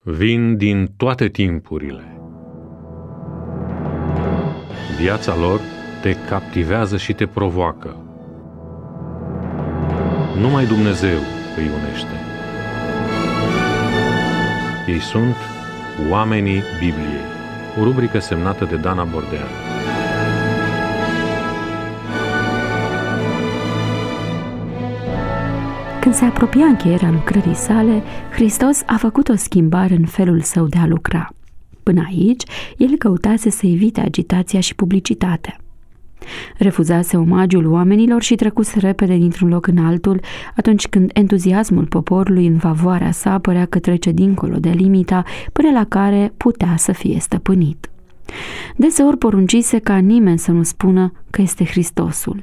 vin din toate timpurile. Viața lor te captivează și te provoacă. Numai Dumnezeu îi unește. Ei sunt Oamenii Bibliei, o rubrică semnată de Dana Bordean. Când se apropia încheierea lucrării sale, Hristos a făcut o schimbare în felul său de a lucra. Până aici, el căutase să evite agitația și publicitatea. Refuzase omagiul oamenilor și trecuse repede dintr-un loc în altul atunci când entuziasmul poporului în favoarea sa părea că trece dincolo de limita până la care putea să fie stăpânit. Deseori poruncise ca nimeni să nu spună că este Hristosul.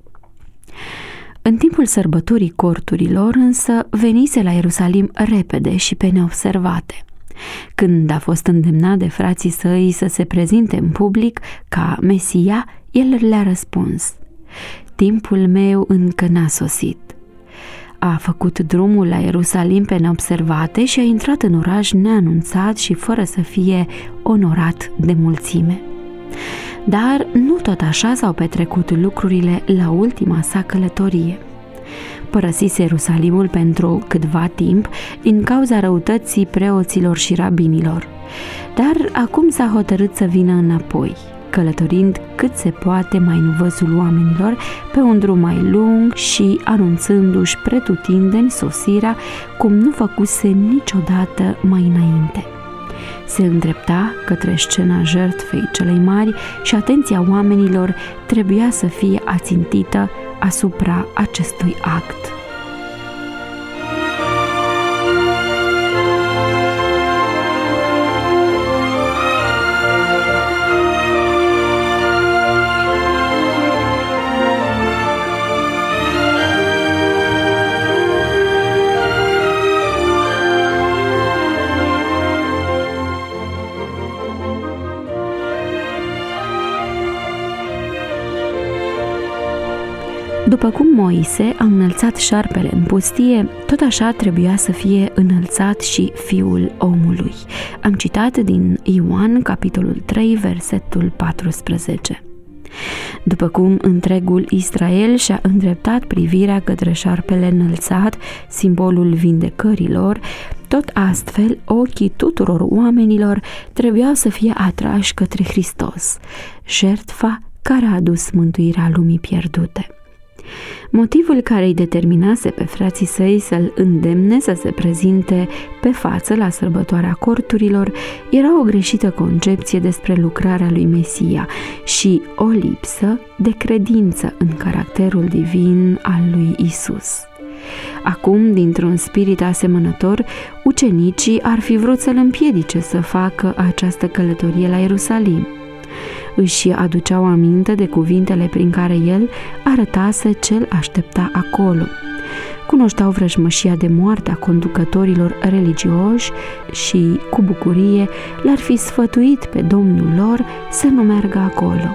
În timpul sărbătorii corturilor însă venise la Ierusalim repede și pe neobservate. Când a fost îndemnat de frații săi să se prezinte în public ca Mesia, el le-a răspuns: timpul meu încă n-a sosit. A făcut drumul la Ierusalim pe neobservate și a intrat în oraș neanunțat și fără să fie onorat de mulțime. Dar nu tot așa s-au petrecut lucrurile la ultima sa călătorie. Părăsise Ierusalimul pentru câtva timp din cauza răutății preoților și rabinilor, dar acum s-a hotărât să vină înapoi, călătorind cât se poate mai în văzul oamenilor pe un drum mai lung și anunțându-și pretutindeni sosirea cum nu făcuse niciodată mai înainte. Se îndrepta către scena jertfei celei mari și atenția oamenilor trebuia să fie ațintită asupra acestui act. După cum Moise a înălțat șarpele în pustie, tot așa trebuia să fie înălțat și Fiul omului. Am citat din Ioan, capitolul 3, versetul 14. După cum întregul Israel și-a îndreptat privirea către șarpele înălțat, simbolul vindecărilor, tot astfel ochii tuturor oamenilor trebuiau să fie atrași către Hristos, jertfa care a adus mântuirea lumii pierdute. Motivul care îi determinase pe frații săi să-l îndemne să se prezinte pe față la sărbătoarea corturilor era o greșită concepție despre lucrarea lui Mesia și o lipsă de credință în caracterul divin al lui Isus. Acum, dintr-un spirit asemănător, ucenicii ar fi vrut să-l împiedice să facă această călătorie la Ierusalim. Își aduceau aminte de cuvintele prin care el arătase ce-l aștepta acolo. Cunoșteau vrăjmășia de moarte a conducătorilor religioși și, cu bucurie, l-ar fi sfătuit pe Domnul lor să nu meargă acolo.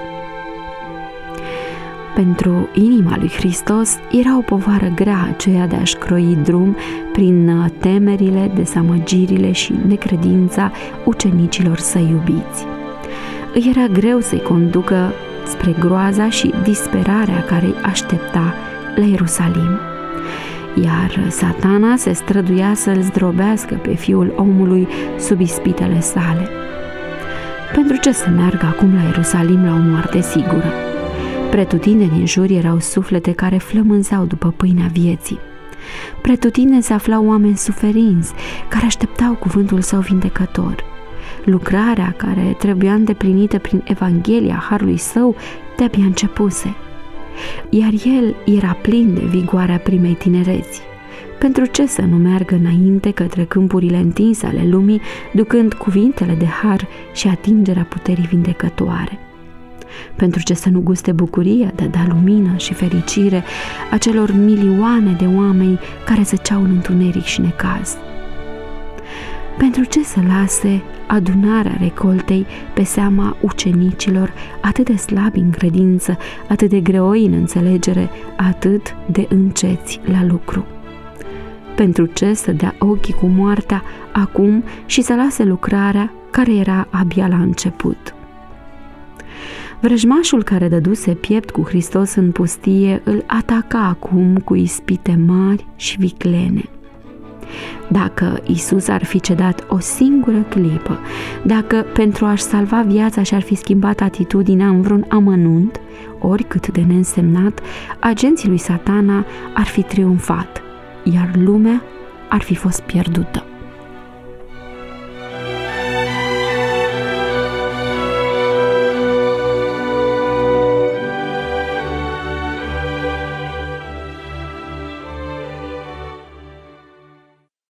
Pentru inima lui Hristos era o povară grea aceea de a-și croi drum prin temerile, dezamăgirile și necredința ucenicilor săi iubiți. Îi era greu să-i conducă spre groaza și disperarea care îi aștepta la Ierusalim. Iar Satana se străduia să-l zdrobească pe Fiul omului sub ispitele sale. Pentru ce să meargă acum la Ierusalim la o moarte sigură? Pretutindeni din jur erau suflete care flămânzeau după pâinea vieții. Pretutindeni se aflau oameni suferinți care așteptau cuvântul său vindecător. Lucrarea care trebuia îndeplinită prin Evanghelia harului său de-abia începuse. Iar el era plin de vigoarea primei tinereți. Pentru ce să nu meargă înainte către câmpurile întinse ale lumii, ducând cuvintele de har și atingerea puterii vindecătoare? Pentru ce să nu guste bucuria de a da lumină și fericire acelor milioane de oameni care zăceau în întuneric și necaz? Pentru ce să lase adunarea recoltei pe seama ucenicilor atât de slabi în credință, atât de greoi în înțelegere, atât de înceți la lucru? Pentru ce să dea ochii cu moartea acum și să lase lucrarea care era abia la început? Vrăjmașul care dăduse piept cu Hristos în pustie îl ataca acum cu ispite mari și viclene. Dacă Iisus ar fi cedat o singură clipă, dacă pentru a-și salva viața și-ar fi schimbat atitudinea în vreun amănunt, oricât de neînsemnat, agenții lui Satana ar fi triumfat, iar lumea ar fi fost pierdută.